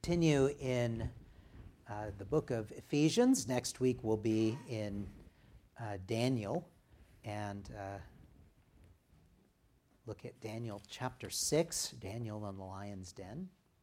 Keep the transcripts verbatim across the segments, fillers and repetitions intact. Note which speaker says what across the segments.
Speaker 1: continue in uh, the book of Ephesians. Next week we'll be in uh, Daniel and uh, look at Daniel chapter six, Daniel in the lion's den.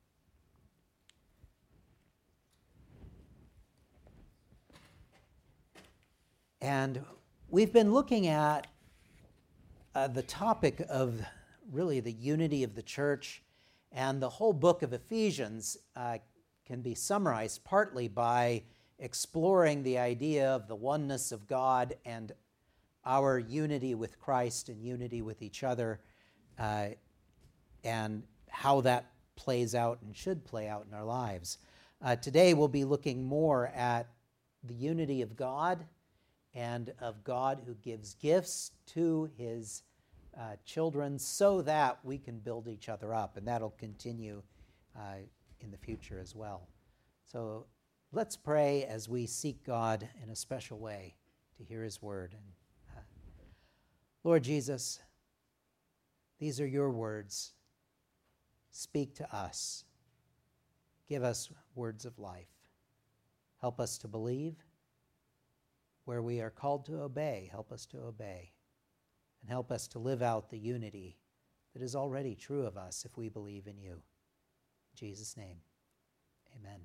Speaker 1: And we've been looking at uh, the topic of really the unity of the church, and the whole book of Ephesians uh, can be summarized partly by exploring the idea of the oneness of God and our unity with Christ and unity with each other, uh, and how that plays out and should play out in our lives. Uh, today we'll be looking more at the unity of God and of God who gives gifts to his uh, children so that we can build each other up, and that'll continue uh, in the future as well. So let's pray as we seek God in a special way to hear his word. And uh, Lord Jesus, these are your words. Speak to us. Give us words of life. Help us to believe. Where we are called to obey, help us to obey. And help us to live out the unity that is already true of us if we believe in you. In Jesus' name, amen.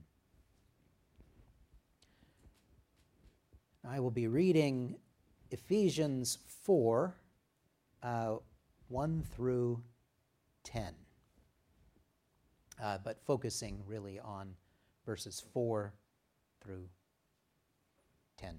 Speaker 1: I will be reading Ephesians four, uh, one through ten, uh, but focusing really on verses four through ten.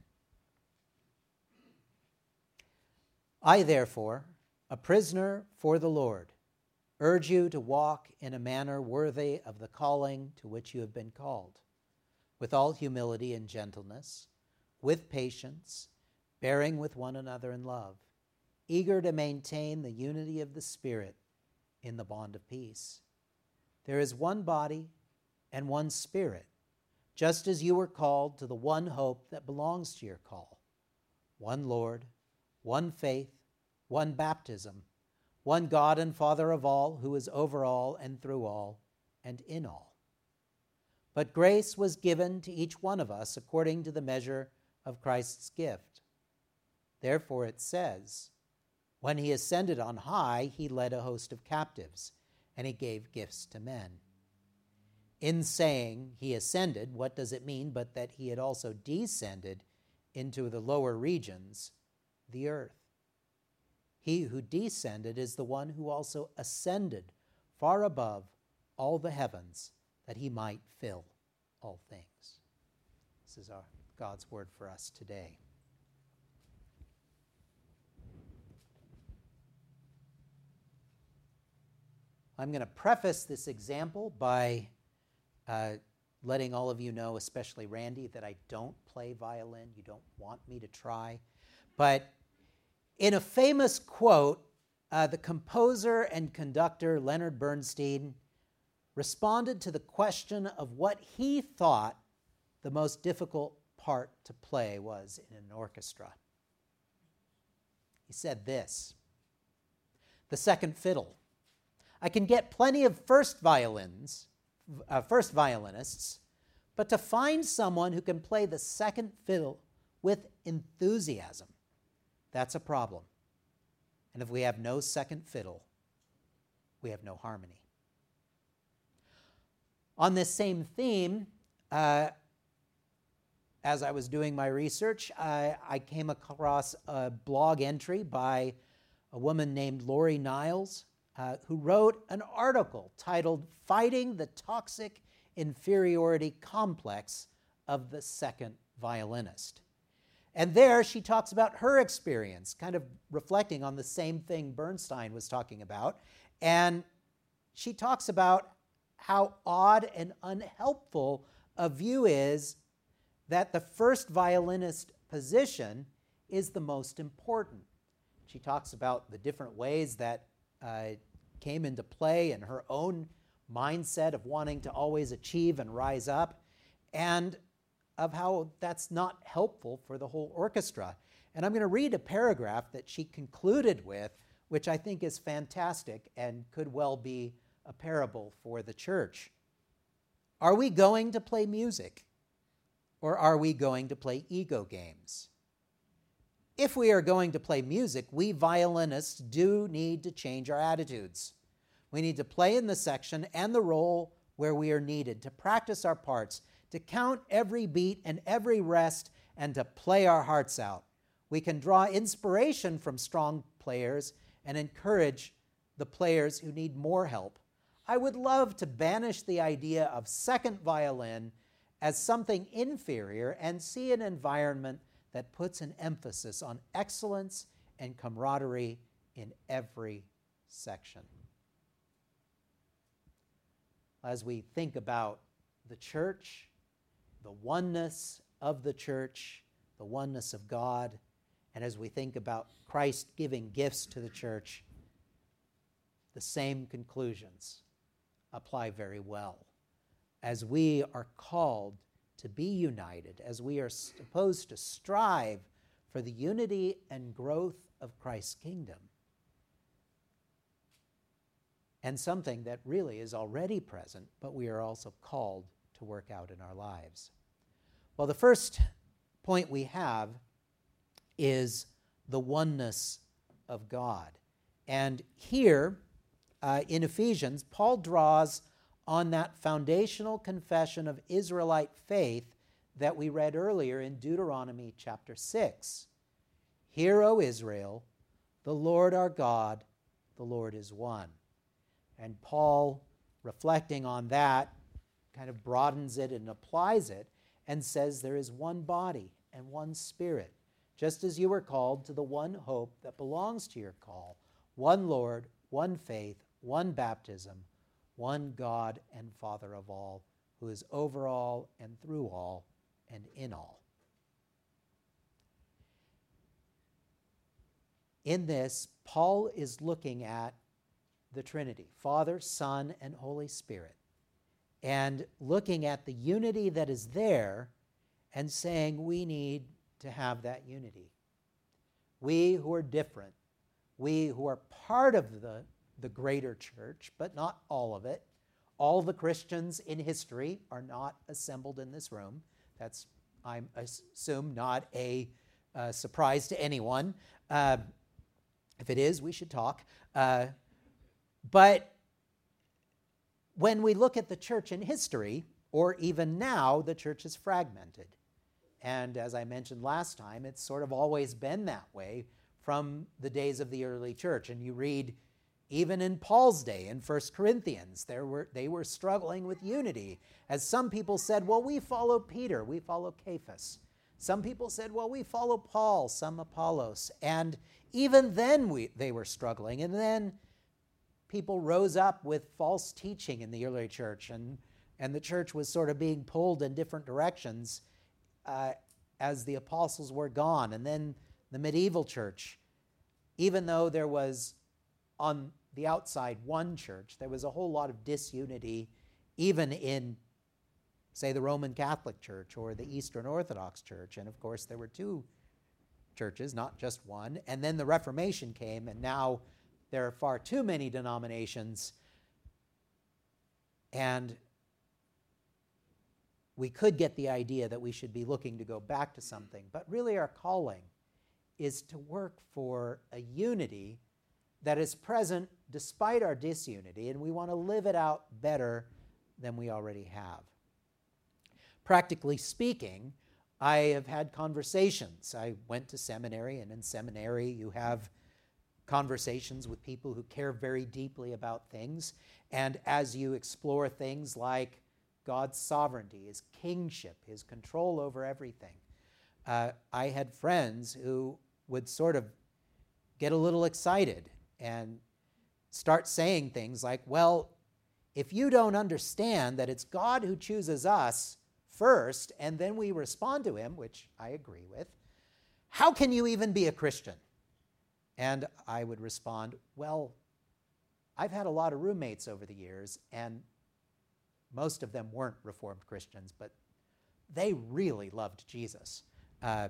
Speaker 1: I, therefore, a prisoner for the Lord, urge you to walk in a manner worthy of the calling to which you have been called, with all humility and gentleness, with patience, bearing with one another in love, eager to maintain the unity of the Spirit in the bond of peace. There is one body and one Spirit, just as you were called to the one hope that belongs to your call, one Lord, one faith, one baptism, one God and Father of all, who is over all and through all and in all. But grace was given to each one of us according to the measure of Christ's gift. Therefore it says, when he ascended on high, he led a host of captives, and he gave gifts to men. In saying he ascended, what does it mean but that he had also descended into the lower regions, the earth? He who descended is the one who also ascended far above all the heavens, that he might fill all things. This is our God's word for us today. I'm going to preface this example by uh, letting all of you know, especially Randy, that I don't play violin. You don't want me to try. But in a famous quote, uh, the composer and conductor Leonard Bernstein responded to the question of what he thought the most difficult part to play was in an orchestra. He said this: the second fiddle. I can get plenty of first violins, uh, first violinists, but to find someone who can play the second fiddle with enthusiasm, that's a problem. And if we have no second fiddle, we have no harmony. On this same theme, uh, as I was doing my research, I, I came across a blog entry by a woman named Lori Niles, uh, who wrote an article titled "Fighting the Toxic Inferiority Complex of the Second Violinist." And there she talks about her experience, kind of reflecting on the same thing Bernstein was talking about. And she talks about how odd and unhelpful a view is that the first violinist position is the most important. She talks about the different ways that uh, came into play in her own mindset of wanting to always achieve and rise up, and of how that's not helpful for the whole orchestra. And I'm going to read a paragraph that she concluded with, which I think is fantastic and could well be a parable for the church. Are we going to play music, or are we going to play ego games? If we are going to play music, we violinists do need to change our attitudes. We need to play in the section and the role where we are needed, to practice our parts, to count every beat and every rest, and to play our hearts out. We can draw inspiration from strong players and encourage the players who need more help. I would love to banish the idea of second violin as something inferior and see an environment that puts an emphasis on excellence and camaraderie in every section. As we think about the church, the oneness of the church, the oneness of God, and as we think about Christ giving gifts to the church, the same conclusions apply very well. As we are called to be united, as we are supposed to strive for the unity and growth of Christ's kingdom, and something that really is already present, but we are also called to work out in our lives. Well, the first point we have is the oneness of God. And here uh, in Ephesians, Paul draws on that foundational confession of Israelite faith that we read earlier in Deuteronomy chapter six. Hear, O Israel, the Lord our God, the Lord is one. And Paul, reflecting on that, kind of broadens it and applies it and says there is one body and one spirit, just as you were called to the one hope that belongs to your call, one Lord, one faith, one baptism, one God and Father of all, who is over all and through all and in all. In this, Paul is looking at the Trinity, Father, Son, and Holy Spirit, and looking at the unity that is there and saying we need to have that unity. We who are different, we who are part of the, the greater church, but not all of it. All the Christians in history are not assembled in this room. That's, I assume, not a uh, surprise to anyone. Uh, if it is, we should talk. Uh, but when we look at the church in history, or even now, the church is fragmented. And as I mentioned last time, it's sort of always been that way from the days of the early church. And you read, even in Paul's day, in First Corinthians, there were, they were struggling with unity. As some people said, well, we follow Peter, we follow Cephas. Some people said, well, we follow Paul, some Apollos. And even then we, they were struggling. And then people rose up with false teaching in the early church, and, and the church was sort of being pulled in different directions uh, as the apostles were gone. And then the medieval church, even though there was on the outside one church, there was a whole lot of disunity even in, say, the Roman Catholic Church or the Eastern Orthodox Church. And of course, there were two churches, not just one. And then the Reformation came, and now there are far too many denominations. And we could get the idea that we should be looking to go back to something. But really our calling is to work for a unity that is present despite our disunity, and we want to live it out better than we already have. Practically speaking, I have had conversations. I went to seminary, and in seminary you have conversations with people who care very deeply about things, and as you explore things like God's sovereignty, his kingship, his control over everything, uh, I had friends who would sort of get a little excited and start saying things like, well, if you don't understand that it's God who chooses us first and then we respond to him, which I agree with, how can you even be a Christian? And I would respond, well, I've had a lot of roommates over the years, and most of them weren't Reformed Christians, but they really loved Jesus. Uh,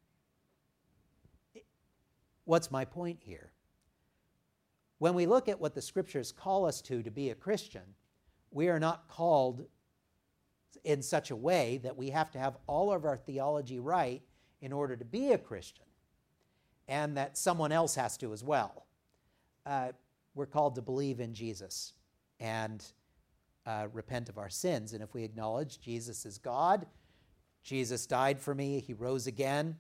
Speaker 1: what's my point here? When we look at what the Scriptures call us to to be a Christian, we are not called in such a way that we have to have all of our theology right in order to be a Christian, and that someone else has to as well. Uh, we're called to believe in Jesus and uh, repent of our sins. And if we acknowledge Jesus is God, Jesus died for me, he rose again,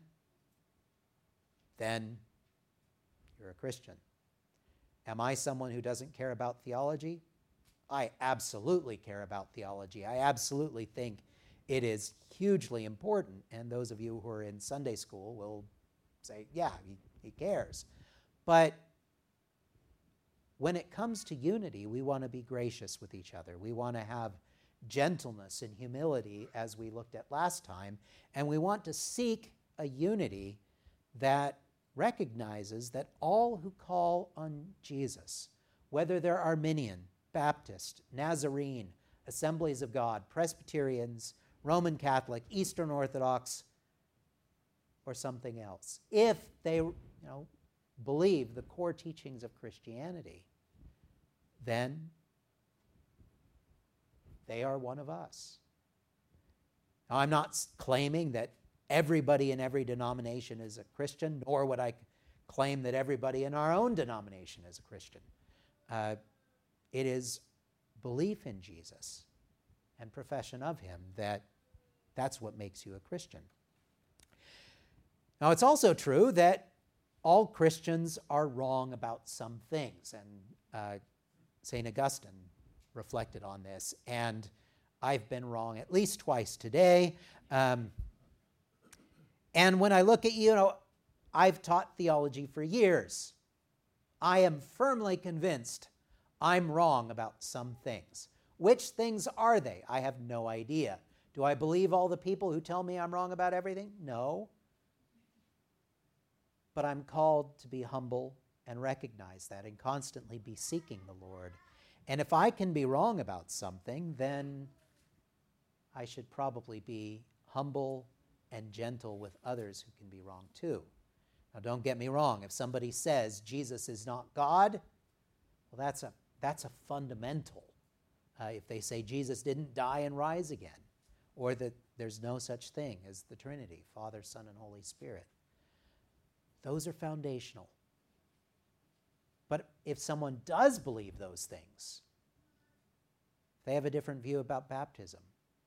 Speaker 1: then you're a Christian. Am I someone who doesn't care about theology? I absolutely care about theology. I absolutely think it is hugely important. And those of you who are in Sunday school will say, yeah, he, he cares. But when it comes to unity, we want to be gracious with each other. We want to have gentleness and humility, as we looked at last time. And we want to seek a unity that recognizes that all who call on Jesus, whether they're Arminian, Baptist, Nazarene, Assemblies of God, Presbyterians, Roman Catholic, Eastern Orthodox, or something else, if they, you know, believe the core teachings of Christianity, then they are one of us. Now, I'm not claiming that everybody in every denomination is a Christian, nor would I claim that everybody in our own denomination is a Christian. Uh, it is belief in Jesus and profession of him that that's what makes you a Christian. Now, it's also true that all Christians are wrong about some things, and uh, Saint Augustine reflected on this, and I've been wrong at least twice today. Um, and when I look at, you know, I've taught theology for years. I am firmly convinced I'm wrong about some things. Which things are they? I have no idea. Do I believe all the people who tell me I'm wrong about everything? No. But I'm called to be humble and recognize that and constantly be seeking the Lord. And if I can be wrong about something, then I should probably be humble and gentle with others who can be wrong too. Now, don't get me wrong. If somebody says Jesus is not God, well, that's a, that's a fundamental. Uh, if they say Jesus didn't die and rise again, or that there's no such thing as the Trinity, Father, Son, and Holy Spirit, those are foundational. But if someone does believe those things, they have a different view about baptism.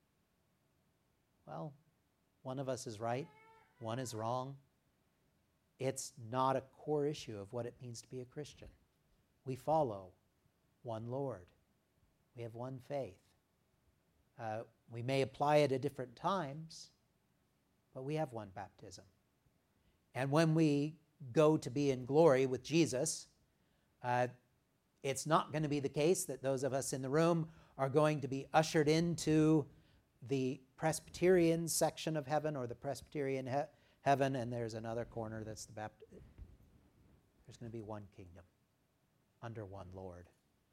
Speaker 1: Well, one of us is right, one is wrong. It's not a core issue of what it means to be a Christian. We follow one Lord. We have one faith. Uh, we may apply it at different times, but we have one baptism. And when we go to be in glory with Jesus, uh, it's not going to be the case that those of us in the room are going to be ushered into the Presbyterian section of heaven or the Presbyterian he- heaven, and there's another corner that's the Baptist. There's going to be one kingdom under one Lord.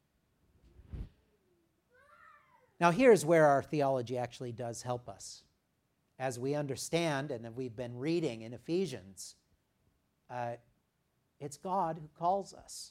Speaker 1: Now, here's where our theology actually does help us. As we understand, and we've been reading in Ephesians, uh, it's God who calls us.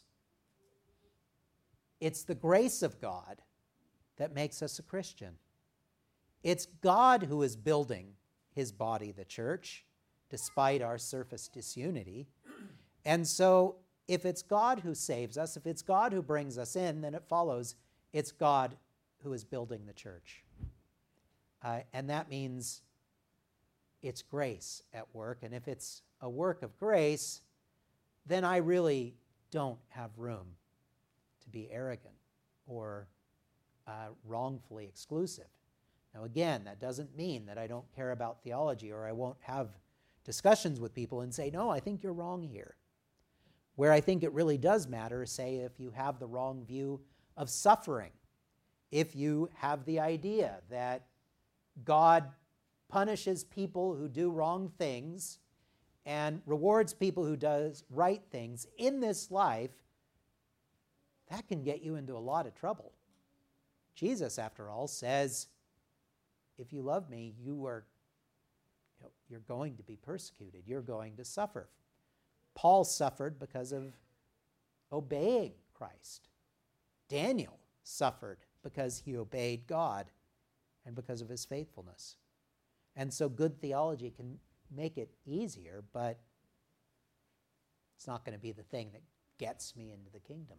Speaker 1: It's the grace of God that makes us a Christian. It's God who is building his body, the church, despite our surface disunity. And so, if it's God who saves us, if it's God who brings us in, then it follows it's God who is building the church. Uh, and that means it's grace at work. And if it's a work of grace, then I really don't have room to be arrogant or uh, wrongfully exclusive. Now, again, that doesn't mean that I don't care about theology or I won't have discussions with people and say, no, I think you're wrong here. Where I think it really does matter is, say, if you have the wrong view of suffering, if you have the idea that God punishes people who do wrong things and rewards people who does right things in this life, that can get you into a lot of trouble. Jesus, after all, says, if you love me, you are, you know, you're going to be persecuted. You're going to suffer. Paul suffered because of obeying Christ. Daniel suffered because he obeyed God and because of his faithfulness. And so good theology can make it easier, but it's not going to be the thing that gets me into the kingdom.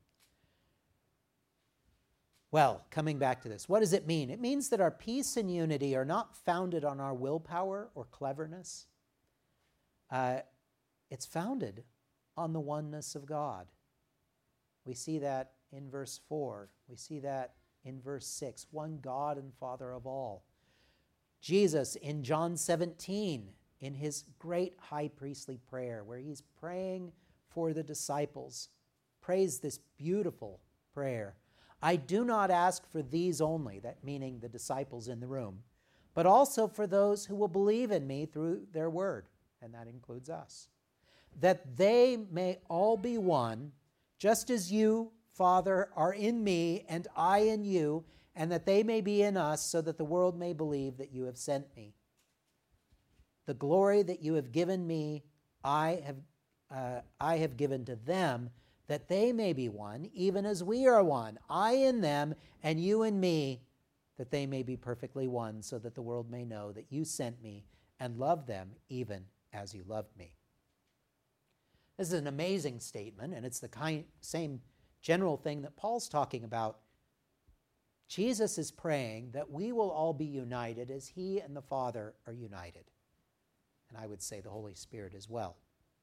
Speaker 1: Well, coming back to this, what does it mean? It means that our peace and unity are not founded on our willpower or cleverness. Uh, it's founded on the oneness of God. We see that in verse four. We see that in verse six. One God and Father of all. Jesus in John seventeen, in his great high priestly prayer, where he's praying for the disciples, prays this beautiful prayer. I do not ask for these only, that meaning the disciples in the room, but also for those who will believe in me through their word, and that includes us, that they may all be one, just as you, Father, are in me and I in you, and that they may be in us, so that the world may believe that you have sent me. The glory that you have given me, I have, uh, I have given to them, that they may be one, even as we are one, I in them and you in me, that they may be perfectly one, so that the world may know that you sent me and loved them even as you loved me. This is an amazing statement, and it's the kind, same general thing that Paul's talking about. Jesus is praying that we will all be united as he and the Father are united. And I would say the Holy Spirit as well.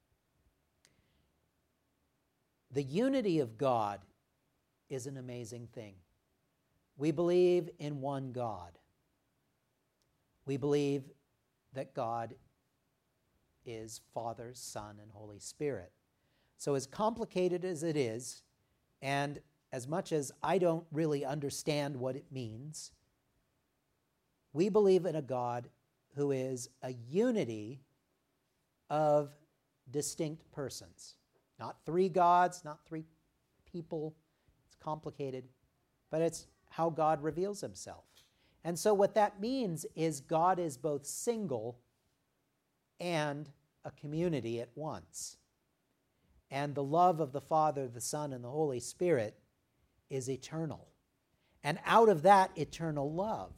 Speaker 1: The unity of God is an amazing thing. We believe in one God. We believe that God is Father, Son, and Holy Spirit. So as complicated as it is, and as much as I don't really understand what it means, we believe in a God who is a unity of distinct persons. Not three gods, not three people. It's complicated, but it's how God reveals himself. And so what that means is God is both single and a community at once. And the love of the Father, the Son, and the Holy Spirit is eternal. And out of that eternal love,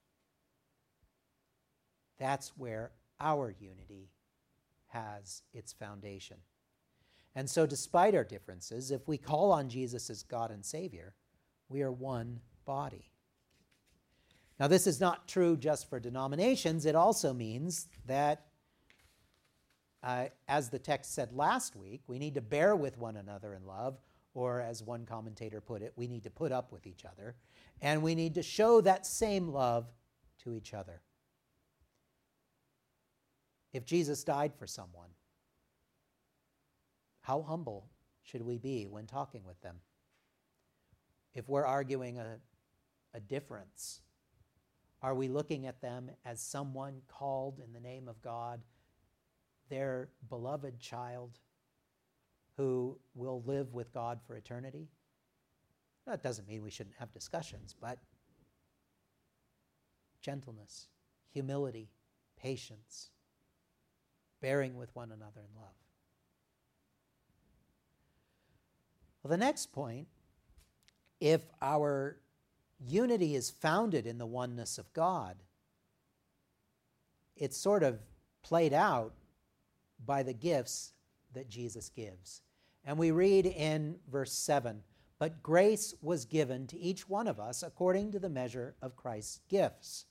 Speaker 1: that's where our unity has its foundation. And so despite our differences, if we call on Jesus as God and Savior, we are one body. Now, this is not true just for denominations. It also means that, uh, as the text said last week, we need to bear with one another in love, or as one commentator put it, we need to put up with each other, and we need to show that same love to each other. If Jesus died for someone, how humble should we be when talking with them? If we're arguing a, a difference, are we looking at them as someone called in the name of God, their beloved child, who will live with God for eternity? That doesn't mean we shouldn't have discussions, but gentleness, humility, patience, bearing with one another in love. Well, the next point, if our unity is founded in the oneness of God, it's sort of played out by the gifts that Jesus gives. And we read in verse seven, but grace was given to each one of us according to the measure of Christ's gifts.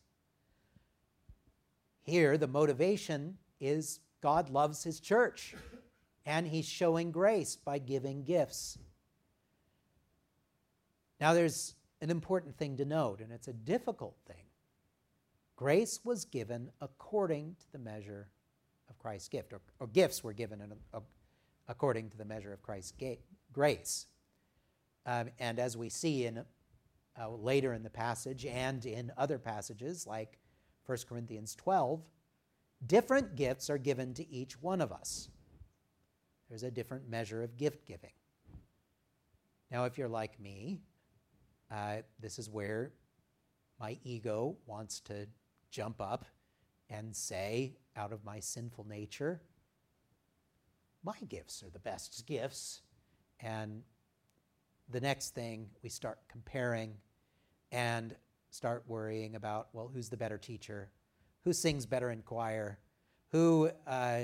Speaker 1: Here, the motivation is God loves his church, and he's showing grace by giving gifts. Now, there's an important thing to note, and it's a difficult thing. Grace was given according to the measure of Christ's gift, or, or gifts were given in a, a, according to the measure of Christ's ga- grace. Um, and as we see in uh, later in the passage and in other passages like First Corinthians twelve, different gifts are given to each one of us. There's a different measure of gift giving. Now, if you're like me, Uh, this is where my ego wants to jump up and say, out of my sinful nature, my gifts are the best gifts. And the next thing, we start comparing, and start worrying about, well, who's the better teacher? Who sings better in choir? Who, uh,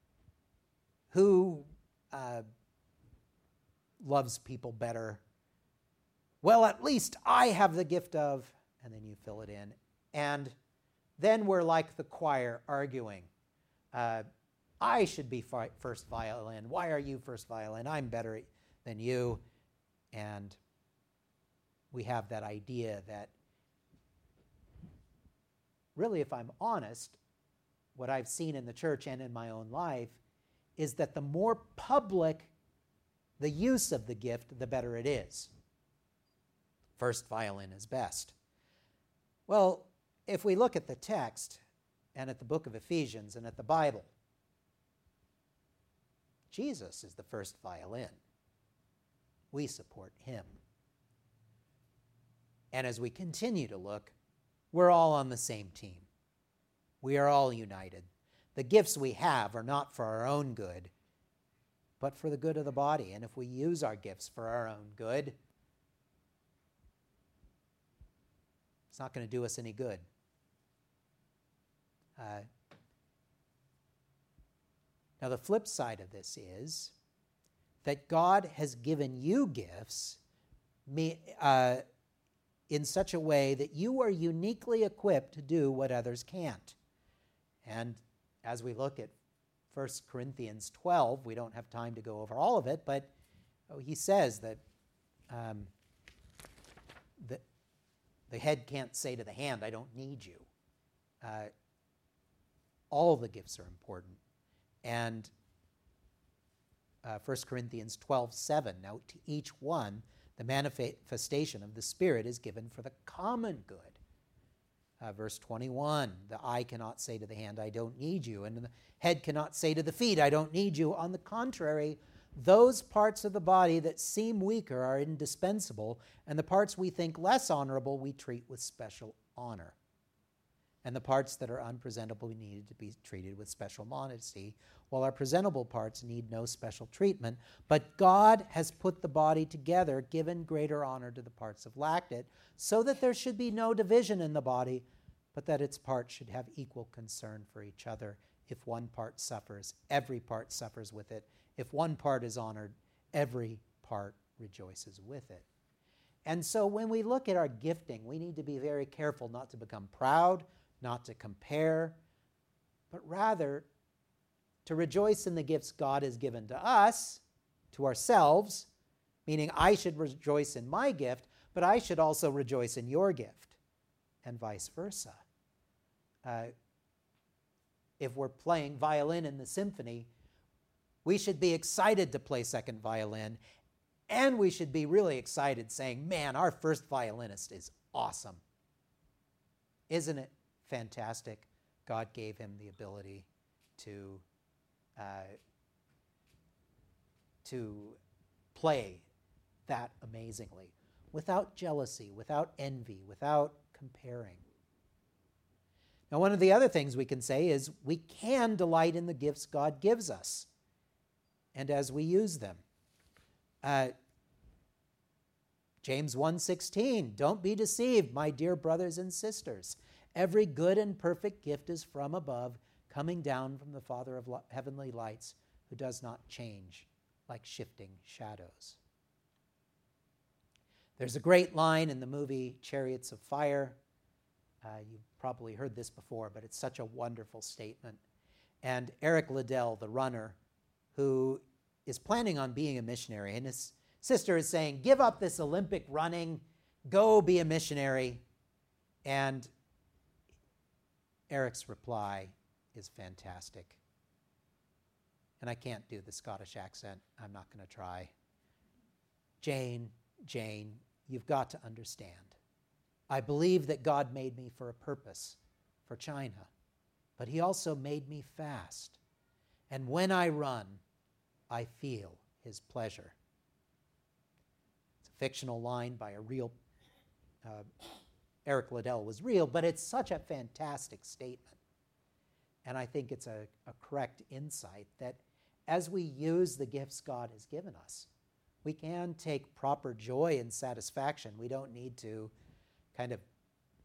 Speaker 1: who uh, loves people better? Well, at least I have the gift of, and then you fill it in. And then we're like the choir arguing. Uh, I should be fi- first violin. Why are you first violin? I'm better than you. And we have that idea that really, if I'm honest, what I've seen in the church and in my own life is that the more public the use of the gift, the better it is. First violin is best. Well, if we look at the text and at the book of Ephesians and at the Bible, Jesus is the first violin. We support him. And as we continue to look, we're all on the same team. We are all united. The gifts we have are not for our own good, but for the good of the body. And if we use our gifts for our own good, it's not going to do us any good. Uh, now, the flip side of this is that God has given you gifts me, uh, in such a way that you are uniquely equipped to do what others can't. And as we look at First Corinthians twelve, we don't have time to go over all of it, but oh, he says that um, the, the head can't say to the hand, I don't need you. Uh, all the gifts are important. And uh, First Corinthians twelve seven, now to each one, the manifestation of the Spirit is given for the common good. Uh, verse twenty-one, the eye cannot say to the hand, I don't need you, and the head cannot say to the feet, I don't need you. On the contrary, those parts of the body that seem weaker are indispensable, and the parts we think less honorable we treat with special honor. And the parts that are unpresentable needed to be treated with special modesty, while our presentable parts need no special treatment. But God has put the body together, given greater honor to the parts that lacked it, so that there should be no division in the body, but that its parts should have equal concern for each other. If one part suffers, every part suffers with it. If one part is honored, every part rejoices with it. And so when we look at our gifting, we need to be very careful not to become proud, not to compare, but rather to rejoice in the gifts God has given to us, to ourselves, meaning I should rejoice in my gift, but I should also rejoice in your gift, and vice versa. Uh, if we're playing violin in the symphony, we should be excited to play second violin, and we should be really excited saying, man, our first violinist is awesome. Isn't it fantastic? God gave him the ability to uh, to play that amazingly, without jealousy, without envy, without comparing. Now, one of the other things we can say is we can delight in the gifts God gives us, and as we use them. Uh, James one sixteen, don't be deceived, my dear brothers and sisters. Every good and perfect gift is from above, coming down from the Father of heavenly lights, who does not change like shifting shadows. There's a great line in the movie Chariots of Fire. Uh, you've probably heard this before, but it's such a wonderful statement. And Eric Liddell, the runner, who is planning on being a missionary, and his sister is saying, give up this Olympic running, go be a missionary. And Eric's reply is fantastic. And I can't do the Scottish accent. I'm not going to try. Jane, Jane, you've got to understand. I believe that God made me for a purpose, for China, but he also made me fast. And when I run, I feel his pleasure. It's a fictional line by a real, uh, Eric Liddell was real, but it's such a fantastic statement. And I think it's a, a correct insight that as we use the gifts God has given us, we can take proper joy and satisfaction. We don't need to kind of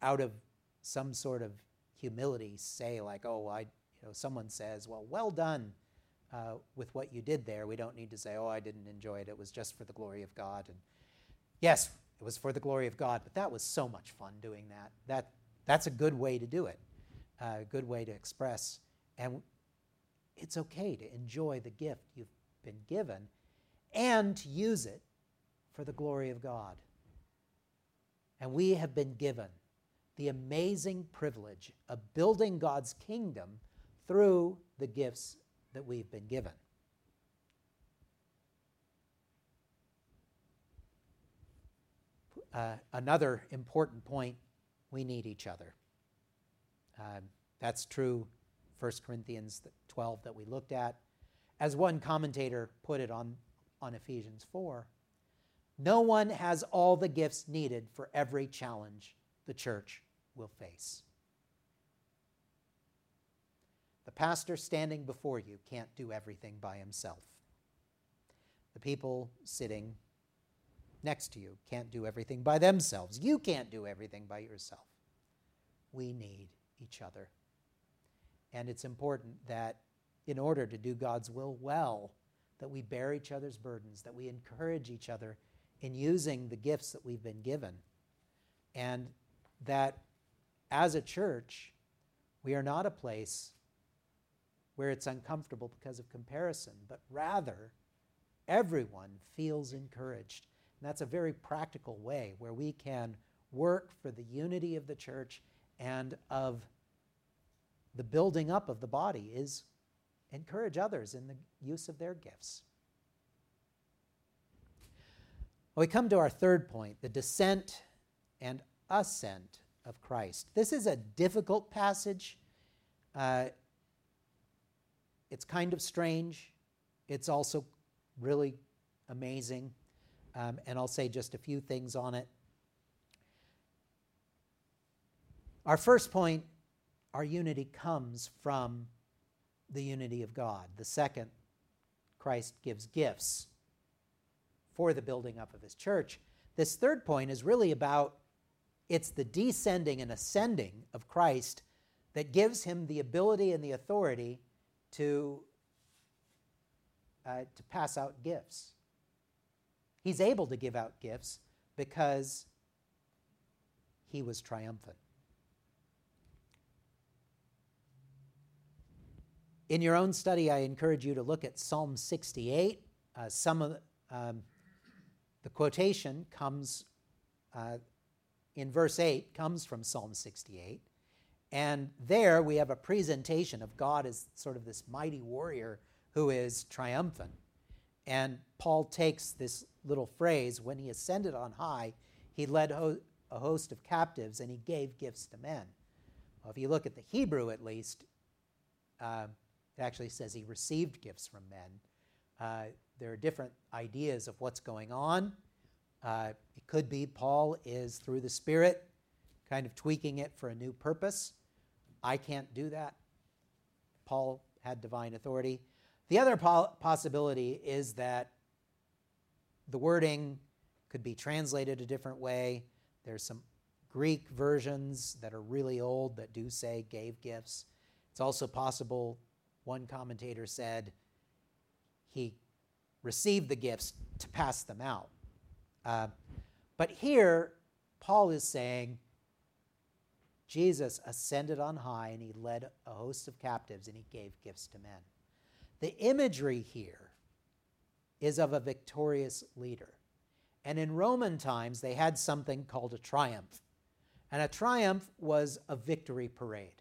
Speaker 1: out of some sort of humility say like, oh, I, you know, someone says, well, well done uh, with what you did there. We don't need to say, oh, I didn't enjoy it. It was just for the glory of God. And yes, it was for the glory of God, but that was so much fun doing that. That that's a good way to do it, uh, a good way to express. And it's okay to enjoy the gift you've been given and to use it for the glory of God. And we have been given the amazing privilege of building God's kingdom through the gifts that we've been given. Uh, another important point, we need each other. Uh, that's true, First Corinthians twelve that we looked at. As one commentator put it on, on Ephesians four, no one has all the gifts needed for every challenge the church will face. The pastor standing before you can't do everything by himself. The people sitting next to you can't do everything by themselves. You can't do everything by yourself. We need each other. And it's important that in order to do God's will well, that we bear each other's burdens, that we encourage each other in using the gifts that we've been given, and that as a church, we are not a place where it's uncomfortable because of comparison, but rather everyone feels encouraged. And that's a very practical way where we can work for the unity of the church and of the building up of the body, is encourage others in the use of their gifts. We come to our third point, the descent and ascent of Christ. This is a difficult passage. Uh, it's kind of strange. It's also really amazing. Um, and I'll say just a few things on it. Our first point, our unity comes from the unity of God. The second, Christ gives gifts for the building up of his church. This third point is really about, it's the descending and ascending of Christ that gives him the ability and the authority to, uh, to pass out gifts. He's able to give out gifts because he was triumphant. In your own study, I encourage you to look at Psalm sixty-eight. Uh, some of the, um, the quotation comes uh, in verse eight, comes from Psalm sixty-eight. And there we have a presentation of God as sort of this mighty warrior who is triumphant. And Paul takes this little phrase, when he ascended on high, he led ho- a host of captives and he gave gifts to men. Well, if you look at the Hebrew at least, uh, it actually says he received gifts from men. Uh, there are different ideas of what's going on. Uh, it could be Paul is, through the Spirit, kind of tweaking it for a new purpose. I can't do that. Paul had divine authority. The other po- possibility is that the wording could be translated a different way. There's some Greek versions that are really old that do say gave gifts. It's also possible, one commentator said, he received the gifts to pass them out. Uh, but here, Paul is saying, Jesus ascended on high and he led a host of captives and he gave gifts to men. The imagery here is of a victorious leader. And in Roman times, they had something called a triumph. And a triumph was a victory parade.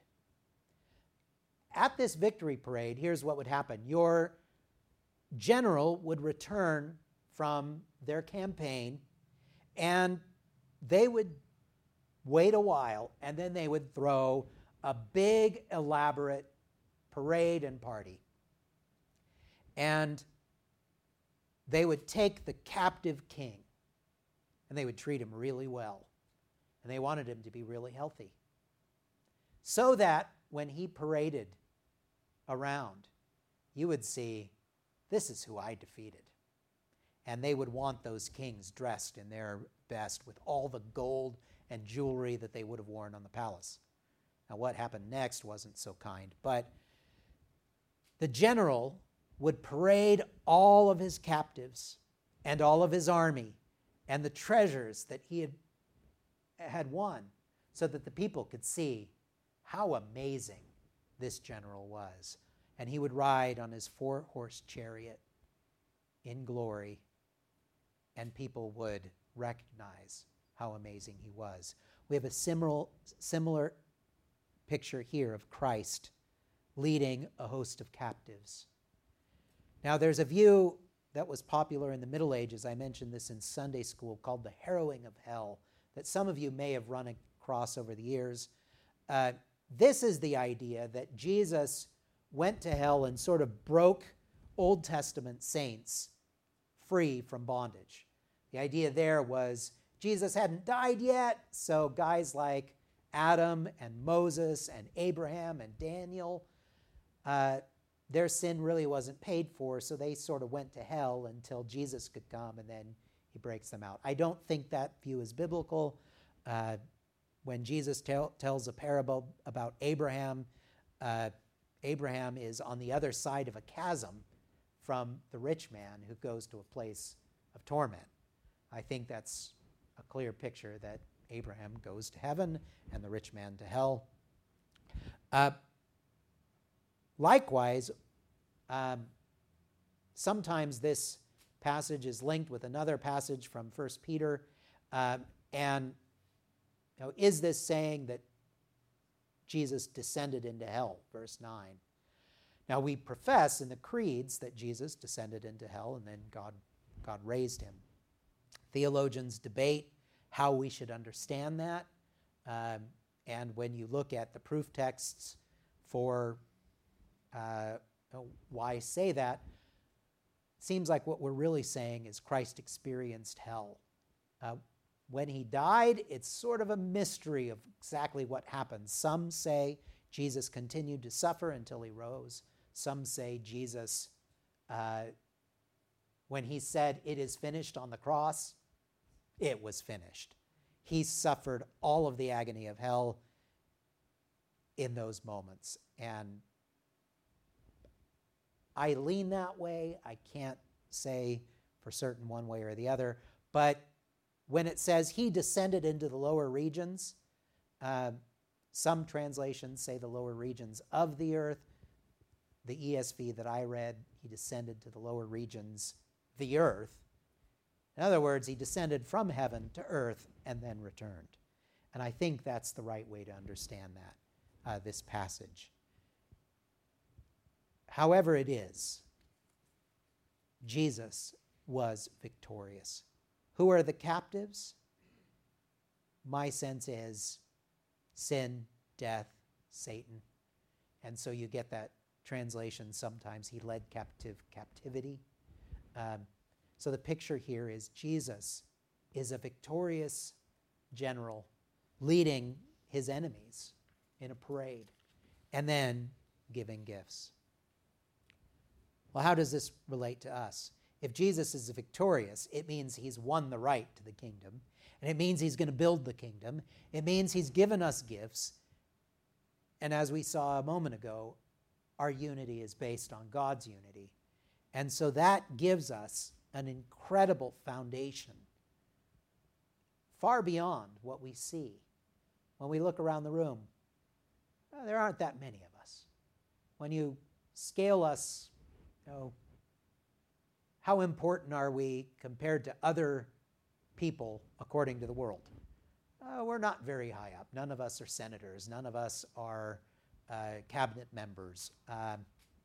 Speaker 1: At this victory parade, here's what would happen. Your general would return from their campaign, and they would wait a while, and then they would throw a big, elaborate parade and party. And they would take the captive king, and they would treat him really well. And they wanted him to be really healthy, so that when he paraded around, you would see, this is who I defeated. And they would want those kings dressed in their best with all the gold and jewelry that they would have worn on the palace. Now, what happened next wasn't so kind, but the general would parade all of his captives and all of his army and the treasures that he had, had won so that the people could see how amazing this general was. And he would ride on his four-horse chariot in glory, and people would recognize how amazing he was. We have a similar, similar picture here of Christ leading a host of captives. Now, there's a view that was popular in the Middle Ages, I mentioned this in Sunday school, called the harrowing of hell, that some of you may have run across over the years. Uh, this is the idea that Jesus went to hell and sort of broke Old Testament saints free from bondage. The idea there was Jesus hadn't died yet, so guys like Adam and Moses and Abraham and Daniel, uh, their sin really wasn't paid for, so they sort of went to hell until Jesus could come, and then he breaks them out. I don't think that view is biblical. Uh, when Jesus tell, tells a parable about Abraham, uh, Abraham is on the other side of a chasm from the rich man who goes to a place of torment. I think that's a clear picture that Abraham goes to heaven and the rich man to hell. Uh, likewise, um, sometimes this passage is linked with another passage from First Peter. Uh, and you know, is this saying that Jesus descended into hell? Verse nine. Now, we profess in the creeds that Jesus descended into hell and then God, God raised him. Theologians debate how we should understand that. Um, and when you look at the proof texts for uh, why say that, it seems like what we're really saying is Christ experienced hell. Uh, when he died, it's sort of a mystery of exactly what happened. Some say Jesus continued to suffer until he rose. Some say Jesus, uh, when he said, "It is finished" on the cross, it was finished. He suffered all of the agony of hell in those moments. And I lean that way. I can't say for certain one way or the other. But when it says he descended into the lower regions, uh, some translations say the lower regions of the earth. The E S V that I read, he descended to the lower regions, the earth. In other words, he descended from heaven to earth and then returned. And I think that's the right way to understand that, uh, this passage. However it is, Jesus was victorious. Who are the captives? My sense is sin, death, Satan. And so you get that translation sometimes, he led captive captivity. Um, so the picture here is Jesus is a victorious general leading his enemies in a parade and then giving gifts. Well, how does this relate to us? If Jesus is victorious, it means he's won the right to the kingdom, and it means he's going to build the kingdom. It means he's given us gifts. And as we saw a moment ago, our unity is based on God's unity. And so that gives us an incredible foundation, far beyond what we see. When we look around the room, well, there aren't that many of us. When you scale us, you know, how important are we compared to other people according to the world? Uh, we're not very high up. None of us are senators. None of us are uh, cabinet members. Um,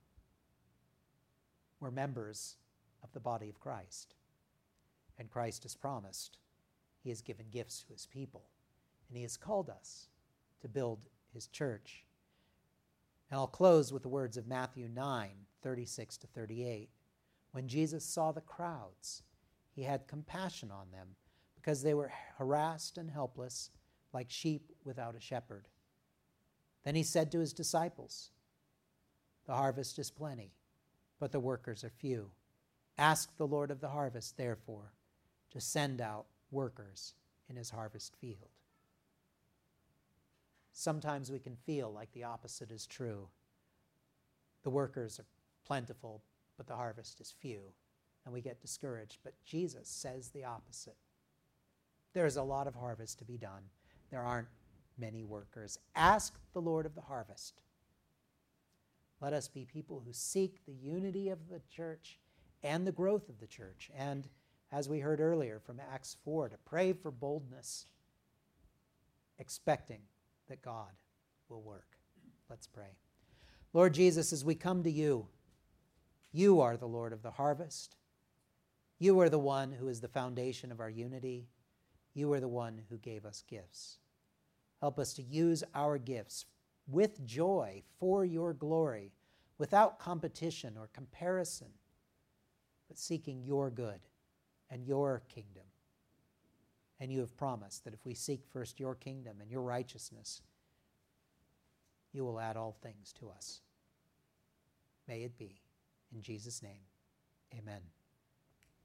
Speaker 1: we're members of the body of Christ. And Christ has promised. He has given gifts to his people. And he has called us to build his church. And I'll close with the words of Matthew nine, thirty-six to thirty-eight. When Jesus saw the crowds, he had compassion on them because they were harassed and helpless like sheep without a shepherd. Then he said to his disciples, "The harvest is plenty, but the workers are few. Ask the Lord of the harvest, therefore, to send out workers in his harvest field." Sometimes we can feel like the opposite is true. The workers are plentiful, but the harvest is few, and we get discouraged. But Jesus says the opposite. There's a lot of harvest to be done. There aren't many workers. Ask the Lord of the harvest. Let us be people who seek the unity of the church and the growth of the church. And as we heard earlier from Acts four, to pray for boldness, expecting that God will work. Let's pray. Lord Jesus, as we come to you, you are the Lord of the harvest. You are the one who is the foundation of our unity. You are the one who gave us gifts. Help us to use our gifts with joy for your glory, without competition or comparison, but seeking your good and your kingdom. And you have promised that if we seek first your kingdom and your righteousness, you will add all things to us. May it be. In Jesus' name, amen.